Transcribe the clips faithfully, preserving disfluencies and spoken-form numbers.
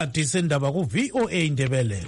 Adisendaba ku V O A Ndebele.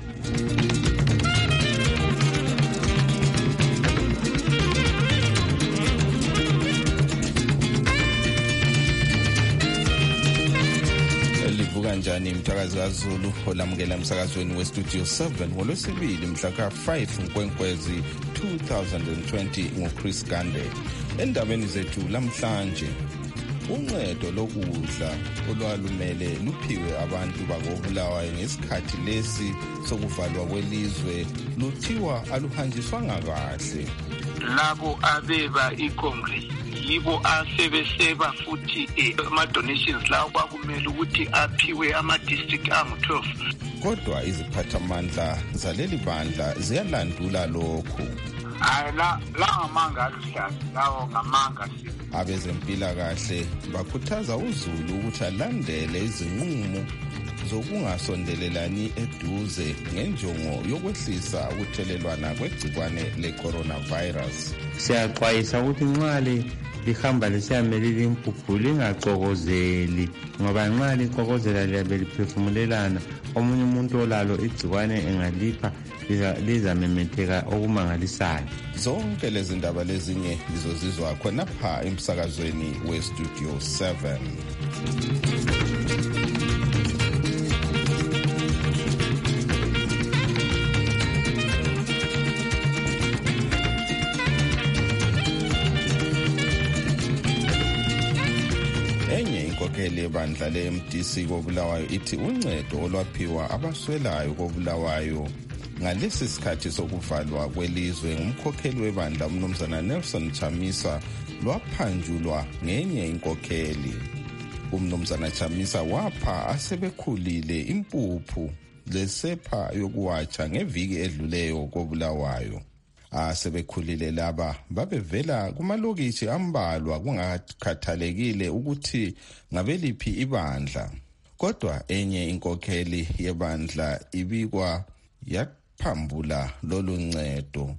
Kanjani mthakazi kaZulu olamukela emsakazweni westudio seven ngolwesibili mhla ka five Nkwenkwezi two thousand twenty ngoChris Gande. Endabeni zethu lamhlanje uncedo lokudla olwalumele luphiwe abantu bakobulawayo ngesikhathi lesi sokuvalwa kwelizwe luthiwa aluhanjiswanga kahle. Labo abeba iCongress yibo asebeseba futhi ama-donations lawo kwakumele ukuthi aphiwe ama-district angu twelve. Kodwa iziphathamandla zaleli bandla ziyalandula lokhu. Hayi la la ngamanga aluhlaza lawo ngamanga. Abezempilakahle bakhuthaza uZulu ukuthi alandele izinqumo zokungasondelelani eduze ngenjongo yokwehlisa ukuthelelwana kwegcikwane le-coronavirus. Siyaxwayisa ukuthi nxale lihamba lisiyamelile impuphu lingaxokozeli ngoba nxa lixokozela liyabe liphefumulelana omunye umuntu olalo igcikwane engalipha lizamemetheka okumangalisayo. Zonke lezi ndaba lezinye lizozizwa khonapha emsakazweni westudio seven. Inkokheli bandla le-M D C kobulawayo ithi uncedo olwaphiwa abaswelayo kobulawayo ngalesi sikhathi sokuvalwa kwelizwe ngumkhokheli webandla umnumzana Nelson Chamisa lwaphanjulwa ngenye inkokheli. Umnumzana Chamisa wapha asebekhulile impuphu lesepha yokuwatsha ngeviki edluleyo kobulawayo. Asebekhulile laba babevela kumalokishi ambalwa kungakhathalekile ukuthi ngabeliphi ibandla. Kodwa enye inkokheli yebandla ibikwa yaphambula lolu ncedo.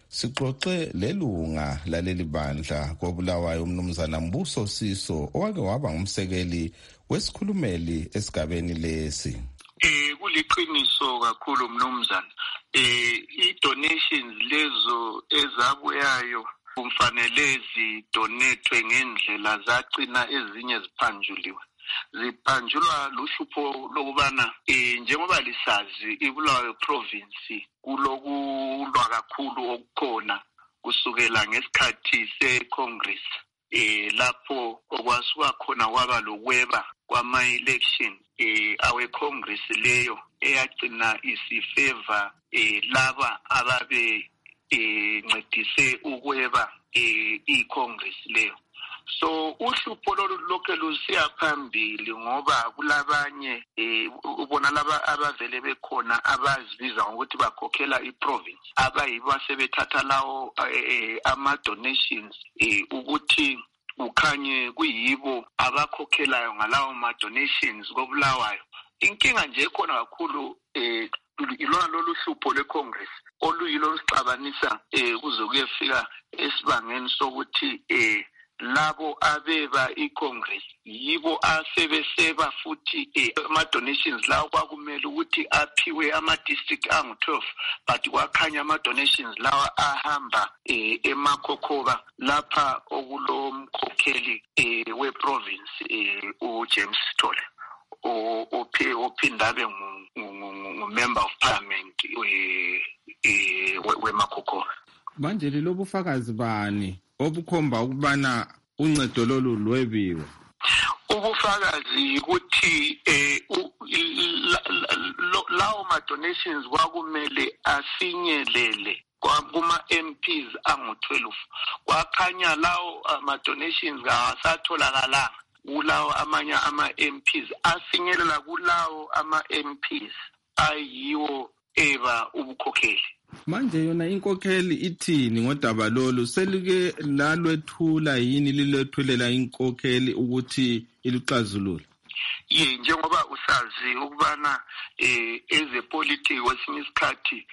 Sixoxe lelunga laleli bandla kobulawayo umnumzana Mbuso Siso owake waba ngumsekeli wesikhulumeli esigabeni lesi. Eh kuliqiniso kakhulu mnumzana. Eh i-donations lezo ezabuyayo kumfanele zidonethwe ngendlela zacina ezinye ziphanjuliwe. Ziphanjulwa luhlupho lokubana eh njengoba lisazi iBulawayo province kulokulwa kakhulu okukhona kusukela ngesikhathi seCongress eh lapho okwasuka khona kwaba lokweba kwama-election eh awe Congress leyo eyagcina isifavor eh laba ababe eh ncedise ukweba eh iCongress leyo. So uhlupho lokho lusiya phambili ngoba kulabanye eh ubona laba abavele bekhona abazibiza ngokuthi bakhokhela iprovince abayibo sebethatha lawo ama donations eh ukuthi ukhanye kuyibo abakhokhelayo ngalawo ma donations kobulawayo. Inkinga nje khona kakhulu eh ilona lolu hlupho leCongress oluyilo lusixabanisa eh kuze kuyefika esibangeni sokuthi eh labo abeba iCongress yibo asebeseba futhi eh, ama donations lawo kwakumele ukuthi aphiwe ama district angu twelve but kwakhanya ama donations lawa ahamba eh, eMakhokhoba lapha okulomkhokheli eh, we province eh, uJames Sithole ophe ophindabe ngumember of parliament we eh, weMakhokhoba. Manje lobufakazi bani obukhomba ukubana uncedo lolu lwebiwe? Ubufakazi ukuthi eh lawo ma donations kwakumele afinyelele kuma M Ps angu twelve. Kwakhanya lawo ama donations awasatholakala kulawo amanye ama M Ps afinyelela kulawo ama M Ps ayiwo eba ubukhokheli. Manje yona inkokheli ithini ngodaba lolu? Selike lalwethula yini lilethwelela inkokheli ukuthi iluxazulule? Ye njengoba usazi ukubana eh ezepolitiki kwesinye isikhathi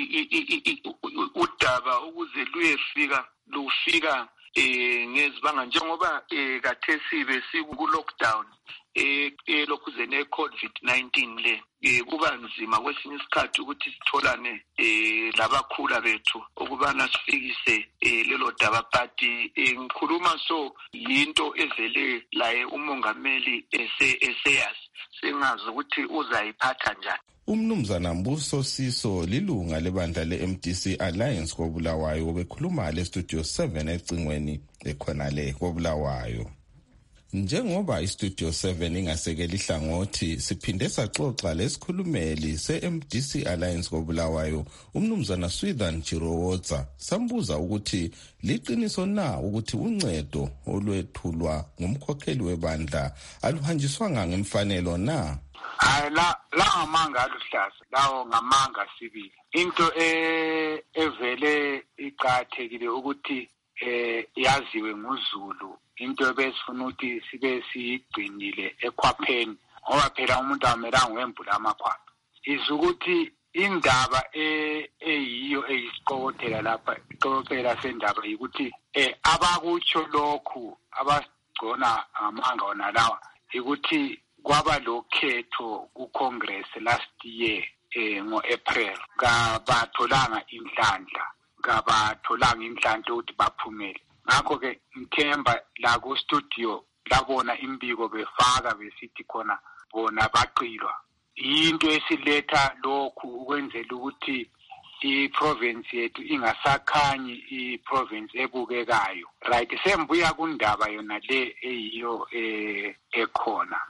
udaba ukuze luyefika lufika eh ngezibanga njengoba eh kathesibe siku lockdown eh lokuzene COVID nineteen le eh kuba nzima kwesinye isikhathi ukuthi sitholane eh labakhula bethu ukubana sifikise eh lelo daba party engikhuluma so yinto evele laye umongameli ese eseyasi singazi ukuthi uzayiphatha njani. Umnumzana Mbuso Siso lilunga lebandla le-M D C Alliance koBulawayo bekhuluma le Studio seven ecingweni ekhonale koBulawayo. Njengoba iStudio seven ingasekeli hlangothi siphinde saxoxa lesikhulumeli se-M D C Alliance koBulawayo umnumzana Swithan Chirowotsa sambuza ukuthi liqiniso na ukuthi uncedo olwethulwa ngumkhokheli webandla aluhanjiswanga ngemfanelo na. Hayi la la ngamanga aluhlaza lawo ngamanga sibili into eh evele iqhathekile ukuthi eh yaziwe nguZulu into ebesifuna ukuthi sibe sigcinile ekhwapheni ngoba phela umuntu amelanga wembula amakhwapha izukuthi indaba eh eyiyo eyisiqokothela lapha iqokothela sendaba ukuthi eh abakutsho lokhu abasigcona ngamanga ona lawa ukuthi kwaba lokhetho ku Congress last year eh ngo April kabatholanga inhlanhla kabatholanga inhlanhla ukuthi baphumele ngakho ke ngithemba la ku studio labona imbiko befaka besithi khona bona baqilwa into esiletha lokhu ukwenzela ukuthi i-province yethu ingasakhanyi i-province ebukekayo right sembuya kundaba yona le eyiyo eh ekhona.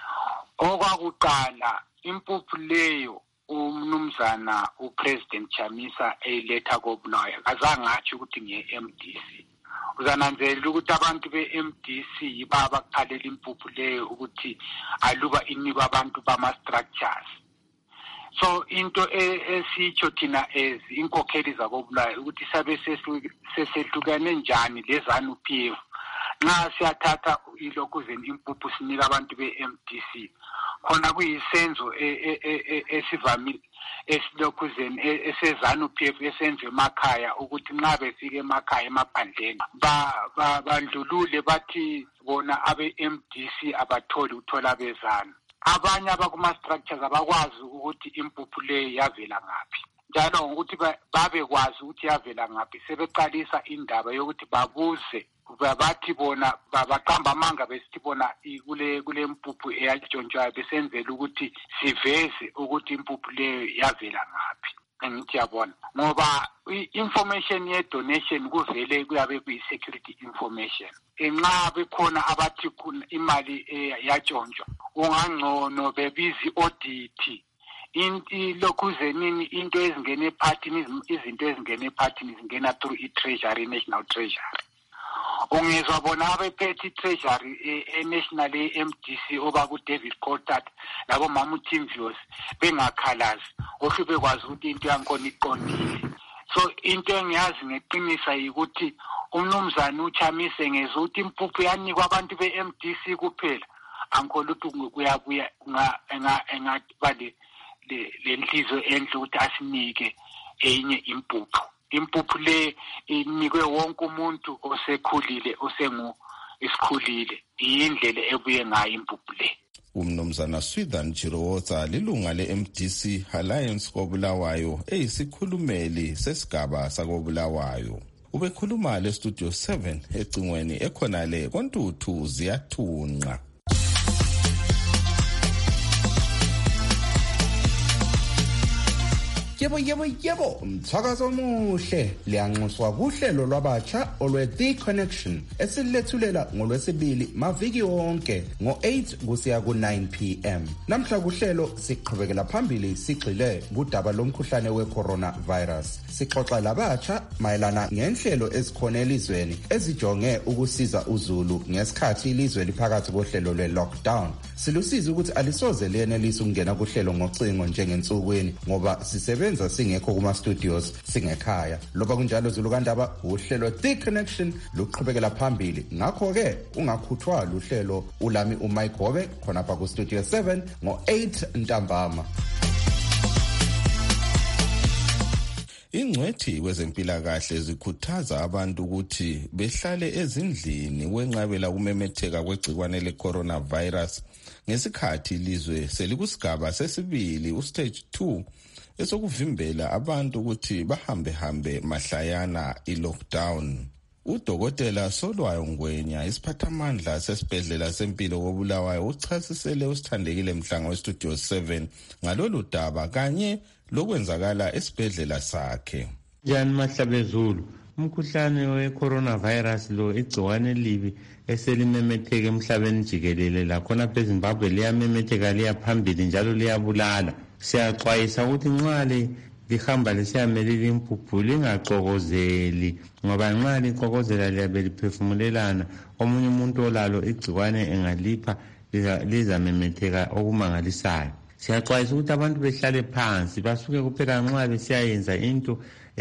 Okwakuqala impuphu leyo umnumzana uPresident Chamisa eletha koBulawayo azange athi ukuthi nge-M D C uzananzela ukuthi abantu be-M D C yibaba kuqhalela impuphu leyo ukuthi aluba inikwa abantu bama-structures. So into esitsho thina as inkokheli zakoBulawayo ukuthi sabe sesehlukane njani lezanu P F nxa siyathatha ilokuzeni impuphu sinika abantu be-M D C khona kuyisenzo esivamile esilokuzeni esezanu P F esenze emakhaya ukuthi nxa befike emakhaya emaphandleni bandlulule bathi bona abe-M D C abatholi uthola bezana abanye abakuma structures abakwazi ukuthi impuphu le yavela ngaphi njalo ukuthi babe kwazi ukuthi yavela ngaphi sebeqalisa indaba yokuthi babuze babathi bona babaqamba amanga besithi bona kule kule impuphu eyatshontshwayo besenzela ukuthi siveze ukuthi impuphu leyo yavela ngaphi. Ngithi yabona ngoba information ye donation kuvele kuyabe kuyi-security information enxa bekhona abathi imali yatshontshwa ungangcono bebizi audit inti lokuzenini into ezingene ephathini izinto ezingene ephathini zingena through i-treasury national treasury ungezwa bona abephethe i-treasury e-national e-M D C oba ku-David Coulthard labo mama uTimvios bengakhalazi ohle bekwazi ukuthi into yankona iqondile. So into engiyazi ngeqinisa ukuthi umnumzana uChamise ngeza ukuthi impuphu yanikwa abantu be-M D C kuphela angikholwa ukuthi kuyabuya engabale lenhliziyo enhle ukuthi asinike enye impuphu. Impuphu le inikwe wonke umuntu osekhulile osengu isikhulile indlela ebuye ngayo impuphu le. Umnumzana Swithan Chirowotsa lilunga le-M D C Alliance koBulawayo eyisikhulumeli sesigaba sakoBulawayo ubekhuluma le Studio seven ecingweni ekhonale koNtuthu ziyathunqa. Yebo yebo yebo mthakazo omuhle liyanxuswa kuhlelo lwabatsha olwe The Connection esilethulela ngolwesibili maviki wonke ngo eight kusiya ku nine p m namhla kuhlelo siqhubekela phambili sigxile kudaba lomkhuhlane we-coronavirus sixoxa labatsha mayelana ngenhlelo ezikhona elizweni ezijonge ukusiza uZulu ngesikhathi ilizwe liphakathi kohlelo lwe-lockdown silusiza ukuthi alisoze liyenelisa ukungena kuhlelo ngocingo njengensukwini ngoba sisebenza singekho kuma studios singekhaya loba kunjalo Zulu Kandaba uhlelo The Connection luqhubekela phambili ngakho ke ungakhuthwa luhlelo ulami uMike Hobe khona pha ku Studio seven ngo eight ntambama. Ingcwethi wezempilakahle zikhuthaza abantu ukuthi behlale ezindlini wenqabela kumemetheka kwegcikwane le coronavirus ngesikhathi ilizwe selikusigaba sesibili ustage two esokuvimbela abantu ukuthi bahambe hambe mahlayana i-lockdown. Udokotela Solwayo Ngwenya isiphathamandla sesibhedlela sempilo koBulawayo uchasisele usithandekile Mhlanga weStudio seven ngalolu daba kanye lokwenzakala esibhedlela sakhe. Njani Mahlabezulu, umkhuhlane we-coronavirus lo igciwane libi eselimemetheka emhlabeni jikelele lakhona eZimbabwe liyamemetheka liyaphambili njalo liyabulala. Siyaxwayisa ukuthi nxa lihamba lisiyamelile impuphu lingaxokozeli ngoba nxa lixokozela liyabe liphefumulelana omunye umuntu olalo igciwane engalipha lizamemetheka okumangalisayo. Siyaxwayisa ukuthi abantu behlale phansi basuke kuphela nxa besiyayenza into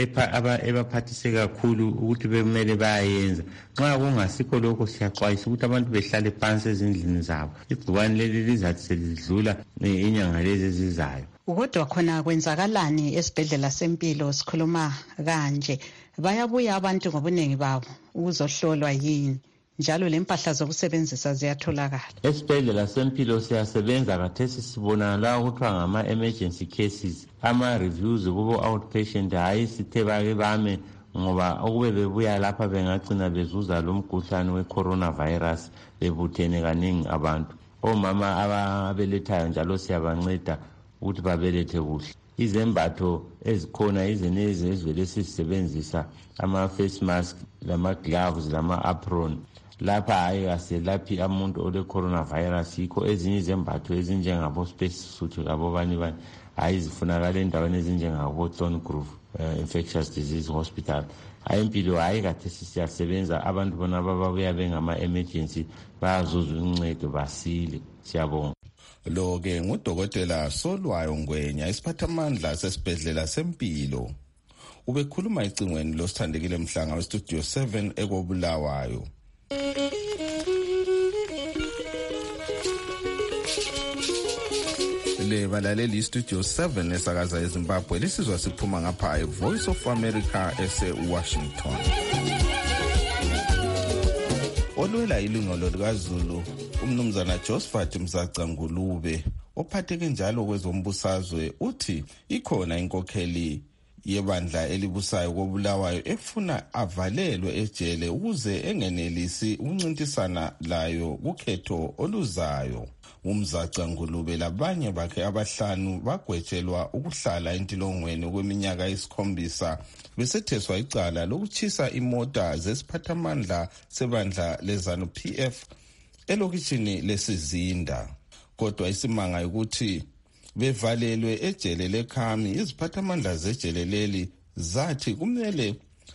ebaphathise kakhulu ukuthi bemele bayayenza. Nxa kungasikho lokho siyaxwayisa ukuthi abantu behlale phansi ezindlini zabo. Igciwane leli lizathi selidlula inyanga lezi ezizayo. Kodwa khona kwenzakalani esibhedlela sempilo sikhuluma kanje? Bayabuya abantu ngobuningi babo ukuzohlolwa yini? Njalo lempahla zokusebenzisa ziyatholakala. Esibhedlela sempilo siyasebenza kathesi sibona la ukuthiwa ngama emergency cases, ama reviews kubo outpatient hayi sithe bake bame ngoba okube bebuya lapha bengagcina bezuza lo mkhuhlane we-coronavirus bebuthene kaningi abantu. Omama ababelethayo njalo siyabanceda ukuthi babelethe kuhle. Izembatho ezikhona izenezi ezivele sisebenzisa ama face mask lama gloves lama apron. Lapha hayi aselaphi umuntu ole coronavirus yikho ezinye izembatho ezinjengabo space suit labo bani bani hayi zifunakala endaweni ezinjengabo Thorn Grove uh, Infectious Disease Hospital. Hayi impilo hayi kathesi siyasebenza abantu bona bababuya bengama emergency bayazuza uncedo basile. Siyabonga. Lo ke ngudokotela Solwayo Ngwenya isiphathamandla sesibhedlela sempilo. Ubekhuluma icingweni losithandekile Mhlanga weStudio seven ekoBulawayo. Le balaleli iStudio seven esakaza eZimbabwe lisizwa siphuma ngapha eVoice of America ese-Washington. Olwela ilungelo likaZulu umnumzana Josephat Mzaca Ngulube ophatheke njalo kwezombusazwe uthi ikhona inkokheli yebandla elibusayo koBulawayo efuna avalelwe ejele ukuze engenelisi ukuncintisana layo kukhetho oluzayo. Umzaca Ngulube labanye bakhe abahlanu bagwetshelwa ukuhlala entilongweni kweminyaka esikhombisa besetheswa icala lokuchisa imota zesiphathamandla sebandla lezanu P F elokishini lesizinda. Kodwa isimanga ukuthi bevalelwe ejele leKhami iziphathamandla zejele leli zathi kumele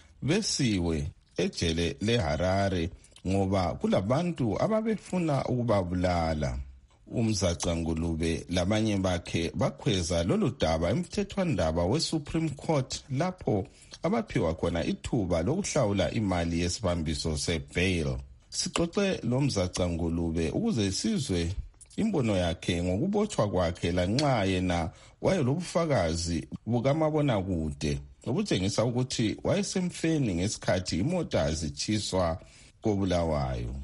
besiwe ejele leHarare ngoba kulabantu ababefuna ukubabulala. Umzaca Ngulube labanye bakhe bakhweza lolu daba emthethwandaba weSupreme Court lapho abaphiwa khona ithuba lokuhlawula imali yesibambiso sebail. Sixoxe lo Mzaca Ngulube ukuze sizwe imbono yakhe ngokubotshwa kwakhe lanxa yena wayelobufakazi bukamabona kude obutshengisa ukuthi wayesemfeni ngesikhathi imota zichiswa koBulawayo.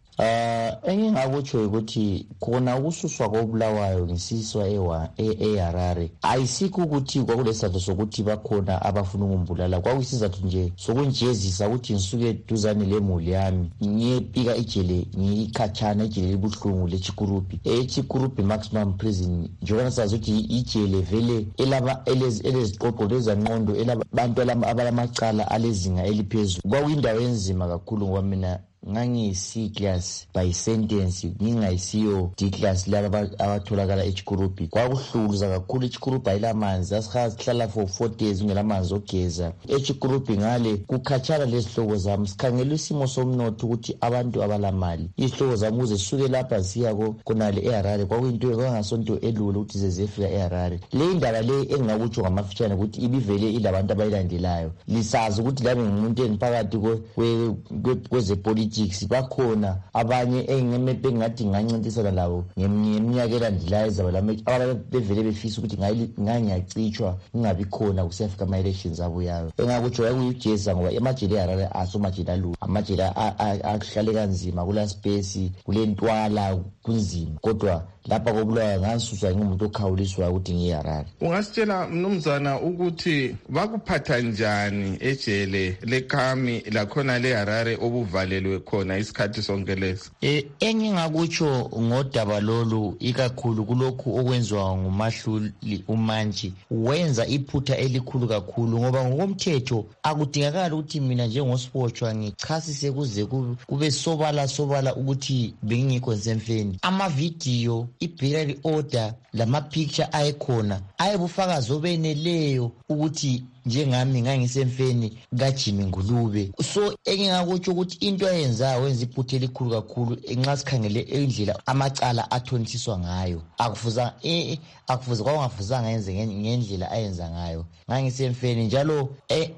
Uh engingakutsho ukuthi khona ukususwa koBulawayo ngisiswa ewa eHarare ayisikho ukuthi kwakulesizathu sokuthi bakhona abafuna ukumbulala, kwakusizathu nje sokunjezisa ukuthi ngisuke duzane lemuli yami ngiyepika ejele ngikhatshana ejele libuhlungu leChikurupi eChikurupi maximum prison njengoba sazi ukuthi ijele vele elaba eleziqoqo lezanqondo elabantu abalamacala alezinga eliphezulu. Kwakuyindawo enzima kakhulu ngoba mina ngangi C class by sentence ngingayisiyo D class laba abatholakala eChikurupi. Kwakuhluza kakhulu eChikurupi ayilamanzi asihlala for four days ngelamanzi ogeza eChikurupi ngale kukhatshana lesihloko zami sikhangela isimo somnotho ukuthi abantu abalamali isihloko zami kuze suke lapha siya konale eHarare kwakuyinto engasonto elula ukuthi zezefika eHarare. Le indaba le engingakutsho ngamafitshane ukuthi ibivele ilabantu abayilandelayo lisazi ukuthi lami ngumuntu engiphakathi kweze politics bakhona abanye engemepe ngathi ngancintisana labo ngeminyaka elandelayo ezabalame ababevele befisa ukuthi ngangiyacitshwa ngingabi khona kusiyafika ama elections abuyayo. Engakutsho yakuyijeza ngoba emajele eHarare asomajele alu amajele ahlale kanzima kula space kule ntwala kunzima, kodwa lapha kobulawayo ngangisuswa ngumuntu okhawuliswayo ukuthi ngiyiharare. Ungasitshela mnumzana ukuthi bakuphatha njani ejele leKhami lakhona leHarare obuvalelwe khona isikhathi sonke lesi? Eh engingakutsho ngodaba lolu ikakhulu kulokhu okwenziwa nguMahluli uMantshi wenza iphutha elikhulu kakhulu ngoba ngokomthetho akudingakala ukuthi mina njengosipotshwa ngichasise kuze kube sobala sobala ukuthi bengingikho nsemfeni. Ama-video, i-burial order lama-picture ayekhona ayebufakazi obeneleyo ukuthi njengami ngangisemfeni kaJimmy Ngulube. So engingakutsho ukuthi into ayenzayo wenza iphutha elikhulu kakhulu nxa sikhangele indlela amacala athonisiswa ngayo. Akufuza eh akufuza kwangafuzanga yenze ngendlela ayenza ngayo. Ngangisemfeni njalo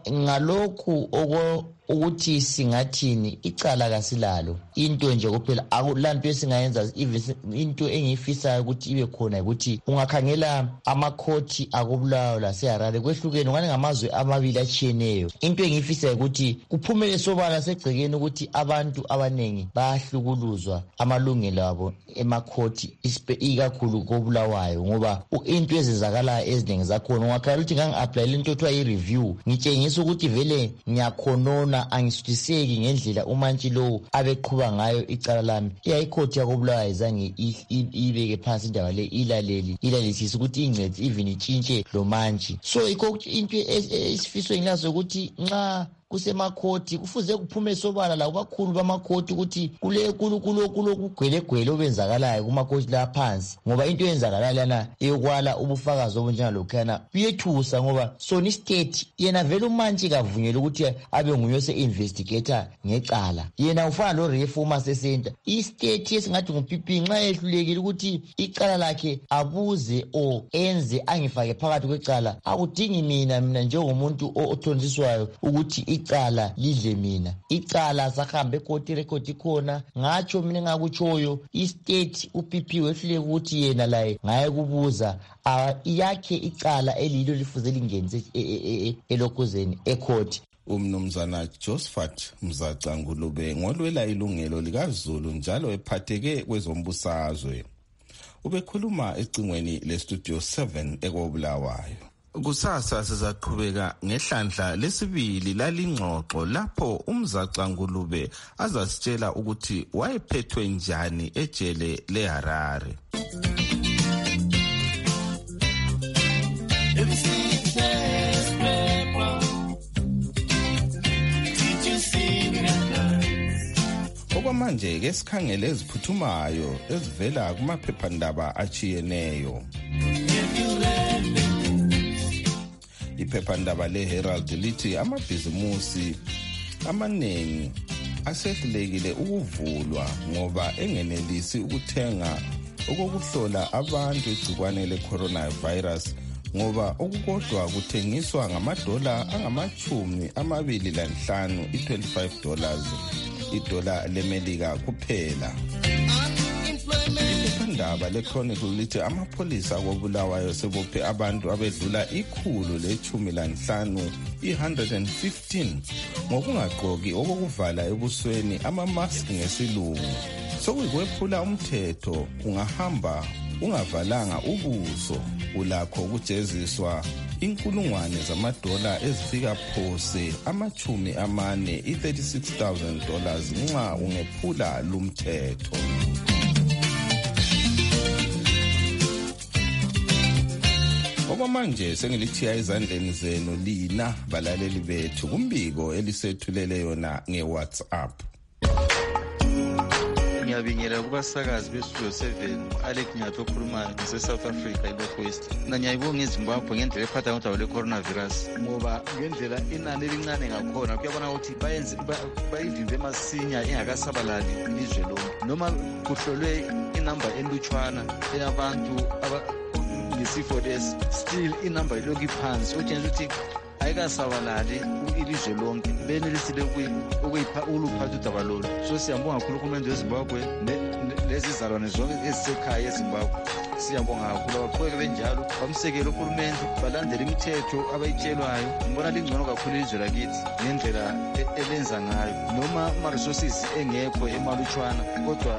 ngalokhu oko ukuthi singathini icala kasilalo into nje kuphela akulanto esingayenza into engiyifisayo ukuthi ibe khona ukuthi ungakhangela amakhoti akubulawayo laseHarare kwehlukene ngane ngamazwe amabili achiyeneyo. Into engiyifisayo ukuthi kuphumele sobala segcekeni ukuthi abantu abanengi bayahlukuluzwa amalungelo abo emakhoti ikakhulu kobulawayo ngoba into ezenzakala eziningi zakhona ungakhala ukuthi ngangi-apply into ethiwa i-review ngitshengisa ukuthi vele ngiyakhonona angisuthiseki ngendlela uMantshi lo abeqhuba ngayo icala lami. Iyayikhoti yakobulawayo izange ibeke phansi indaba le ilaleli ilalisisa ukuthi ingcedi even itshintshe lo Mantshi. So into esifiswe ngilazo ukuthi nxa kusemakhoti kufuze kuphume sobala la kubakhulu bamakhoti ukuthi kule kulo kulo kugwelegwele obenzakalayo kumakhoti la phansi ngoba into yenzakala lana eyokwala ubufakazi obunjengalokhana kuyethusa ngoba sona state yena vele uMantshi kavunyelwe ukuthi abe nguye se investigator ngecala. Yena ufana lo reformer center istate esingathi nguP P nxa ehlulekile ukuthi icala lakhe abuze o enze angifake phakathi kwecala akudingi mina mina njengomuntu othonisiswayo ukuthi icala lidle mina. Icala sahambe ekoti rekodi khona ngatsho mina ngakutshoyo istate uP P wehluleke ukuthi yena laye ngaye kubuza yakhe icala elilo lifuze lingenze elokhuzeni ecourt. Umnumzana Josephat Mzaca Ngulube ngolwela ilungelo likaZulu njalo ephatheke kwezombusazwe ubekhuluma ecingweni lestudio seven ekobulawayo. Kusasa sizaqhubeka ngehlandla lesibili lalingxoxo lapho uMzaca Ngulube azasitshela ukuthi wayephethwe njani ejele leHarare. Okwamanje ke sikhangele eziphuthumayo ezivela kumaphephandaba achiyeneyo. Iphephandaba leHerald lithi amabhizimusi amanengi asehlulekile ukuvulwa ngoba engenelisi ukuthenga okokuhlola abantu igcikwane le-coronavirus ngoba okukodwa kuthengiswa ngamadola angamachumi amabili lanhlanu i-twenty-five dollars idola lemelika kuphela. Iphephandaba le-Chronicle lithi amapholisa kobulawayo sebophe abantu abedlula ikhulu lechumi lanhlanu one hundred fifteen ngokungagqoki okokuvala ebusweni ama-mask ngesilungu. Sokuyikwephula umthetho ungahamba ungavalanga ubuso ulakho ukujeziswa inkulungwane zamadola ezifika phose amachumi amane i-thirty-six thousand dollars nxa ungephula lumthetho. Okwamanje sengilithiya ezandleni zenu lina balaleli bethu kumbiko elisethulele yona nge-WhatsApp. Ngiyabingelela kubasakazi bestudio seven Alec Nyato okhulumayo ngise-South Africa i-North West. Mina ngiyayibonga iZimbabwe ngendlela ephatha ngodaba le-coronavirus ngoba ngendlela inani elincane ngakhona kuyabona ukuthi bayenze bayivimbe masinya ingakasabalali ilizwe lonke noma kuhlolwe inamba enlutshwana eyabantu ngesifo lesi still inamba ilokhu iphansi okutshengisa ukuthi ayikasabalali ilizwe lonke benelisile ukuyipha uluphatha udaba lolu. So siyambonga kakhulu uhulumende weZimbabwe lezi zalwane zonke ezisekhaya eZimbabwe siyambonga kakhulu abaqhubeke benjalo bamsekele uhulumende balandele imithetho abayitshelwayo. Ngibona lingcono kakhulu ilizwe lakithi ngendlela elenza ngayo noma ama-resources engekho emalutshwana kodwa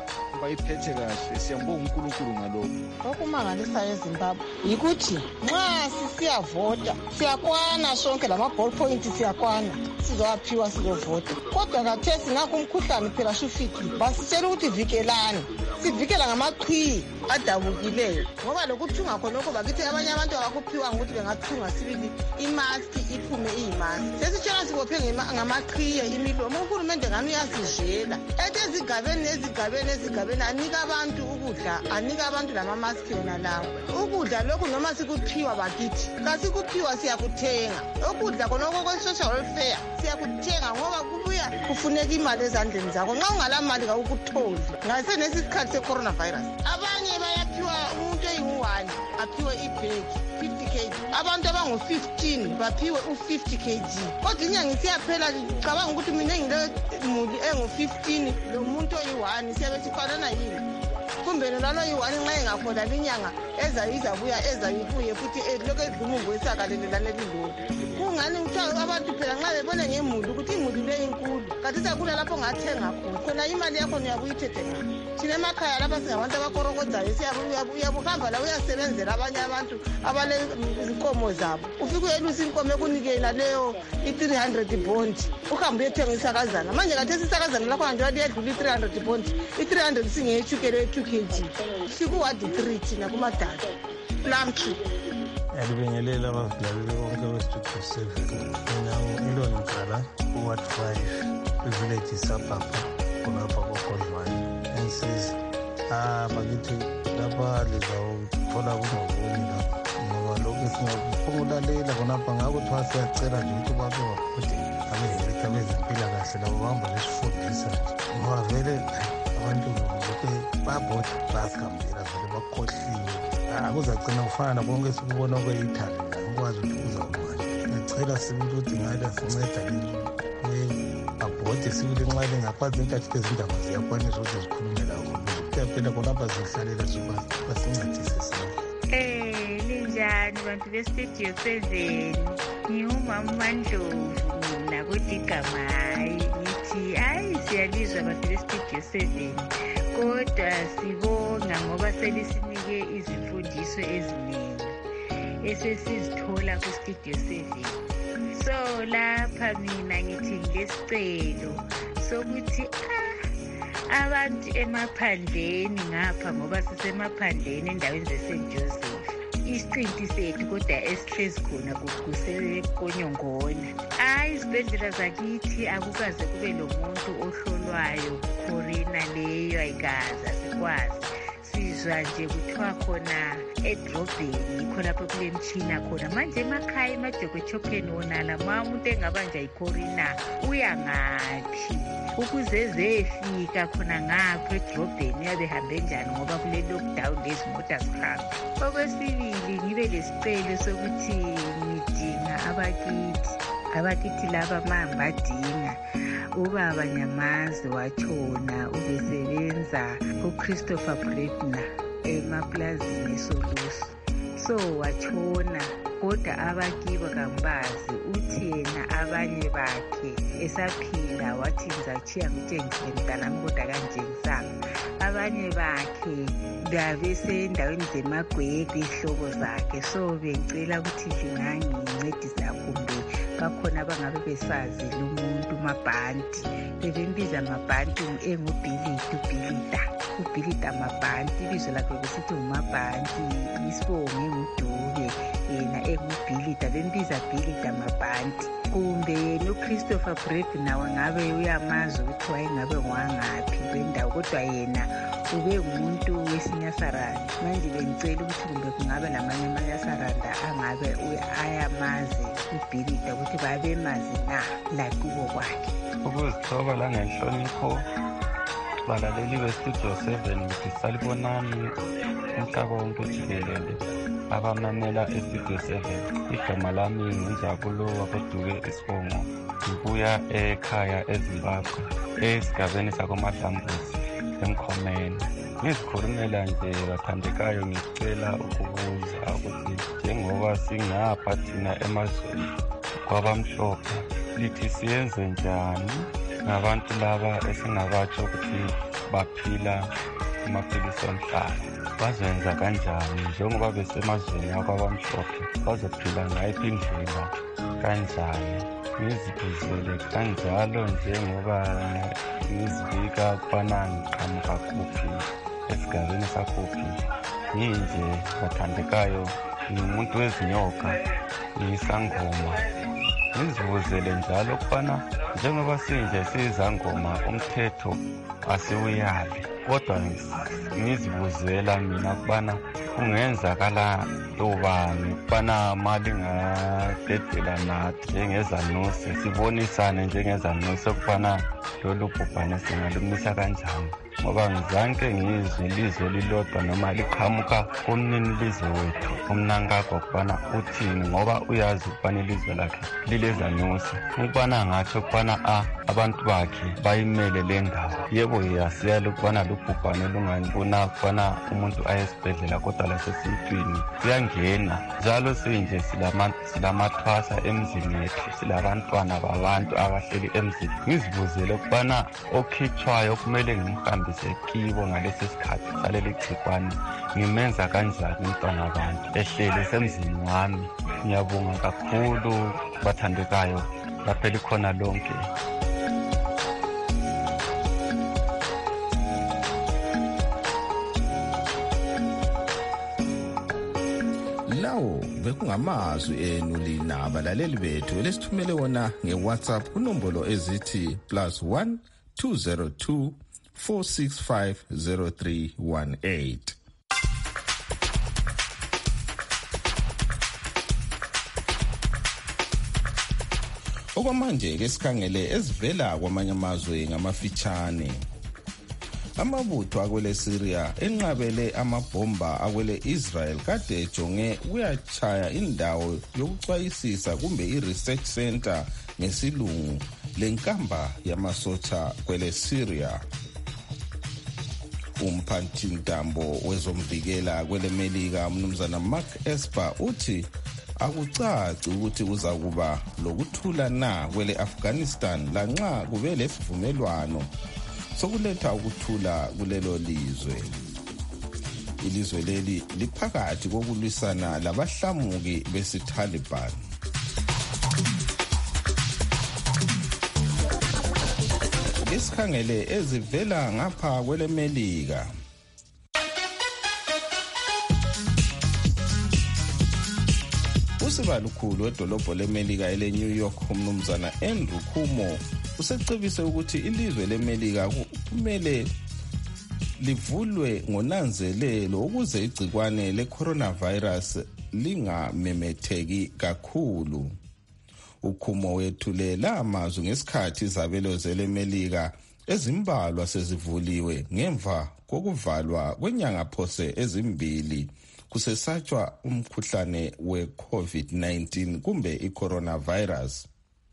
bayiphethe kahle. Siyambonga uNkulunkulu ngalokho. Okumangalisayo eZimbabwe yikuthi nxa sisiyavota siyakwana sonke lama-ball point siyakwana sizowaphiwa sizovota. Kodwa kathesi nakho umkhuhlane phela sufikile basitshela ukuthi vikelani, sivikela ngamaqhiyi adabukileyo ngoba lokuthunga khonokho bakithi abanye abantu abakuphiwa ngokuthi bengathunga sibili imaski iphume iyimaski. Sesitshela sibophe ngamaqhiye imilomo. Uhulumende ngani uyasizela ethi ezigabeni nezigabeni ezigabeni anika abantu ukudla, anika abantu lamamaski wona lawo. Ukudla lokhu noma sikuphiwa bakithi kasikuphiwa siyakuthenga. Ukudla khonokho kwe-social welfare siyakuthenga ngoba kubuya kufuneka imali ezandleni zakho. Nxa ungala mali kawukutholi ngasenesi isikhathi se-coronavirus. Abanye bayaphiwa umuntu eyi-one aphiwe ibhegi fifty kilograms, abantu abangu-fifteen baphiwe u-fifty kilograms. Kodwa inyanga isiyaphela cabanga ukuthi mina ngile muli engu-fifteen lo muntu oyi-one siyabe sifanana yini. Kumbe nalo yi-one nxa engakhola linyanga ezayizabuya ezayibuye futhi lokhu edlumumbu esakalelelane lilodwa. Kungani kuthiwa abantu phela nxa bebone ngemuli ukuthi imuli le inkulu kanti sakula lapho ngathenga khona khona imali yakho uyabuyithethe ngaphi. Thina emakhaya lapha singabantu abakorokozayo uyabuhamba la uyasebenzela abanye abantu abalezinkomo zabo. Ufike uyelusa inkomo ekunikela leyo i-three hundred bond uhambe uyethenga isakazana. Manje kathesi isakazana lakho nje waliyedlula i-three hundred bond. I-three hundred singeyetshukela two kilograms sikuwadi three thina kumadala plum tree. Ngiyabingelela abavulaleli bonke bestudio seven. Mina Iloni Mkala uward five kwivillage Sapapa khonapha koKhodlwane ensizi. Ah bakithi lapha lizawuthola kungoboni lapha ngoba lokhu singakulalela khonapha ngakuthiwa siyacela nje ukuthi babe bakhode abehelitha bezempilakahle labo bahamba besifundisa ngoba vele abantu lokhu babhoda basikambela vele bakhohliwe. Akuzagcina kufana konke esikubona kweyithali la ukwazi ukuthi uzawubani. Ngicela sibili ukuthi ngale sinceda leli abhode sibili nxa lingakwazi inkathi ezindaba ziyakwanisa ukuthi zikhulume lawo kuyaphela khonapha zihlalela zuba basincedise sina. Eh linjani bantu bestudio seven, ngiwumama uMandlovu mina kuDigamayi ngithi hayi siyalizwa abantu bestudio seven kodwa sibonga ngoba selisinike izimfundiso eziningi esesizithola kustudio seven. So lapha mina ngithi ngesicelo sokuthi ah abantu emaphandleni ngapha ngoba sisemaphandleni endaweni ze-Saint Joseph isiqinti sethu kodwa esihlezi khona kusekonyongona. Hayi izibhedlela zakithi akukaze kube lo muntu ohlolwayo corona leyo ayikaze asikwazi. Sizwa nje kuthiwa khona edrobheni khonapho kule mtshina khona. Manje emakhaya emajokochopheni wonala ma umuntu engabanja icorona uya ngaphi ukuze zefika khona ngapho edrobheni yabe hambe njani ngoba kule lockdown lezimota zihamba. Okwesibili ngibe lesicelo sokuthi ngidinga abakithi abakithi laba mambadinga ubaba Nyamazi watshona ubesebenza uChristopher Bredner emaplazini eSolusi. So watshona kodwa abakibo kambazi uthi yena abanye bakhe esaphila wathi ngizachiya ngitshengisele mntanami kodwa kanje ngisanga. Abanye bakhe babesendaweni zemagwegwe ihlobo zakhe. So bengicela ukuthi lingangincedisa kumbe bakhona abangabe besazi lo muntu Mabhanti bebembiza Mabhanti engubhilida ubhilida ubhilida Mabhanti ibizo lakhe besithi uMabhanti isibongo engudube yena engubhilida bembiza bhilida Mabhanti. Kumbe yena uChristopher Bredner wangabe uyamazi ukuthi wayengabe ngwangaphi kwendawo kodwa yena ube ngumuntu wesinyasaranda. Manje bengicela ukuthi kumbe kungabe lamanye amanyasaranda angabe ayamazi ubhilida ukuthi babemazi na la kubo kwakhe. Ukuzithoba la ngenhlonipho balaleli bestudio seven ngithi salibonani umhlaba wonke jikelele abamamela estudio seven. Igama lami nginjabulo wakoduke isibongo. Ngibuya ekhaya eZimbabwe esigabeni sakoMadlambuzi emkhomeni. Ngizikhulumela nje bathandekayo ngicela ukubuza ukuthi njengoba singapha thina emazweni kwabamhlophe lithi siyenze njani ngabantu laba esingabatsho ukuthi baphila amaphilisi omhlaba. Bazoyenza kanjani njengoba besemazweni akwabamhlophe? Bazophila ngayiphi indlela kanjani? Ngizibuzele kanjalo njengoba ngizibika ukubana ngiqhamuka kuphi esigabeni sakuphi. Yinje bathandekayo, ngimuntu wezinyoka, ngiyisangoma. Ngizibuzele njalo ukubana njengoba sinje siyizangoma umthetho asiwuyabi, kodwa ngizibuzela mina ukubana kungenzakala lobani ukubana malingadedela nathi njengezanuse, sibonisane njengezanuse ukubana lolu bhubhane singalumisa kanjani, ngoba ngizanke ngizwe ilizwe lilodwa noma liqhamuka kumnini lizwe wethu umnankakho ukubana uthini, ngoba uyazi ukubana ilizwe lakhe lilezanuse, ukubana ngathi ukubana a abantu bakhe bayimele le ndawo. Yebo yasiyala ukubana lubhubhane lunganibona ukubana umuntu ayesibhedlela, kodwa lasesintwini kuyangena njalo. Sinje silamathwasa emzini yethu, silabantwana babantu abahleli emzini. Ngizibuzele ukubana okhitshwayo kumele ngimhambise kibo ngalesi sikhathi saleli gcikwane, ngimenza kanjani umntwana abantu ehleli semzini wami. Ngiyabonga kakhulu bathandekayo, lapha likhona lonke. Lawo bekungamazwi enu lina abalaleli bethu elesithumele wona ngeWhatsApp kunombolo ezithi plus one two zero two four six five zero three one eight. Okwamanje ke sikhangele ezivela kwamanye amazwe ngamafitshane. Amabutho akwele Syria enqabele amabhomba akwele Israel kade ejonge uyachaya indawo yokucwayisisa kumbe i-research center ngesilungu lenkamba yamasotsha kwele Syria. Umphathintambo wezomvikela kwele Melika umnumzana Mark Esper uthi akucaci ukuthi kuzakuba lokuthula na kwele Afghanistan lanxa kube lesivumelwano sokuletha ukuthula kulelo lizwe. Ilizwe leli liphakathi kokulwisana labahlamuki besi-Taliban. Isikhangele ezivela ngapha kwele Melika. Usibalukhulu wedolobho leMelika ele-New York umnumzana Andrew Cuomo usecebise ukuthi ilizwe leMelika kumele livulwe ngonanzelelo ukuze igcikwane le-coronavirus lingamemetheki kakhulu. Ucuomo wethule la amazwi ngesikhathi izabelo zeleMelika ezimbalwa sezivuliwe ngemva kokuvalwa kwenyanga phose ezimbili kusesatshwa umkhuhlane we-COVID nineteen kumbe i-coronavirus.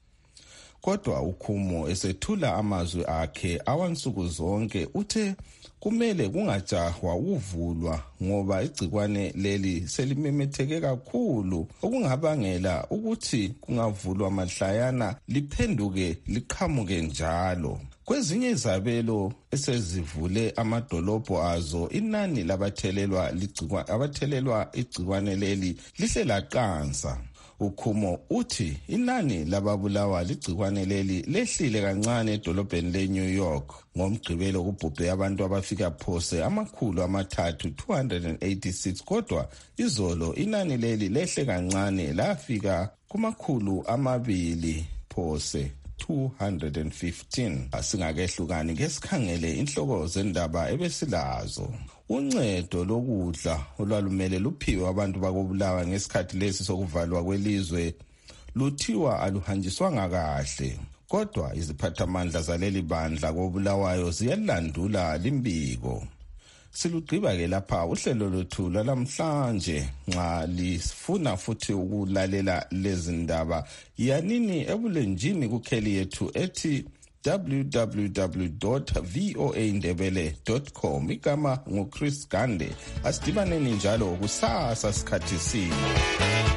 Kodwa uCuomo esethula amazwi akhe awansuku zonke uthe kumele kungajahwa ukuvulwa ngoba igcikwane leli selimemetheke kakhulu okungabangela ukuthi kungavulwa mahlayana liphenduke liqhamuke njalo. Kwezinye izabelo esezivule amadolobho azo inani labathelelwa ligcikwane abathelelwa igcikwane leli lihle laqansa. Ucuomo uthi inani lababulawa ligcikwane leli lehlile kancane edolobheni le-New York ngomgqibelo kubhubhe abantu abafika phose amakhulu amathathu two hundred eighty-six, kodwa izolo inani leli lehle kancane lafika kumakhulu amabili phose two hundred fifteen. Asingakehlukani ngesikhangele inhloko zendaba ebesilazo. Uncedo lokudla olwalumele luphiwe abantu bakobulawa ngesikhathi lesi sokuvalwa kwelizwe luthiwa aluhanjiswanga kahle, kodwa iziphathamandla zaleli bandla kobulawayo ziyalandula limbiko. Silugqiba ke lapha uhlelo lwethu lamhlanje. Nxa lifuna futhi ukulalela lezi ndaba yanini ebulenjini kukheli yethu ethi w w w dot voa ndebele dot com. Igama nguChris Gande. Asidibaneni njalo kusasa sikhathi sinye.